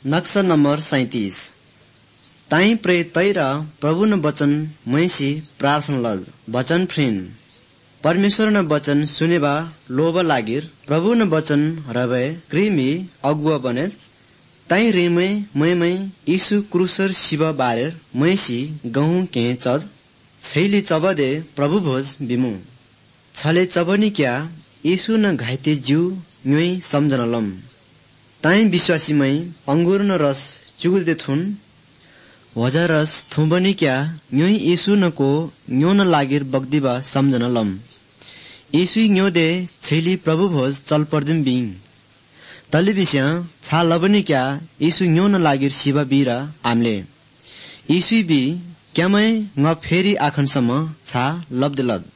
नक्शा नंबर 37 ताई प्रे तैरा प्रभु न वचन मैसी प्रार्थना लद वचन फ्रेन परमेश्वर न वचन सुनेबा लोभ लागिर प्रभु न वचन रवे कृमि अगुवा बने ताई रेमै मैमै यीशु क्रुसर शिव बारेर मैसी गहुँ के चद छैली चबदे प्रभु भोज बिमु छले चबनी क्या यीशु न घाइते जिउ न्योइ सम्झन लम ताई विश्वासीमै अंगुर न रस चुगुल्दे थुन वजा रस थुम्बनी क्या न्योइ यीशु नको न्यो न लागिर बग्दिबा सम्झन लम यीशु न्योदे छैली प्रभु भोज चल पर्दिम बिङ तले बिस्या छा लबनी क्या यीशु न्यो न लागिर शिवा बिरा आमले यीशु बि क्यामै न फेरि आखनसम्म छा लब्दे लब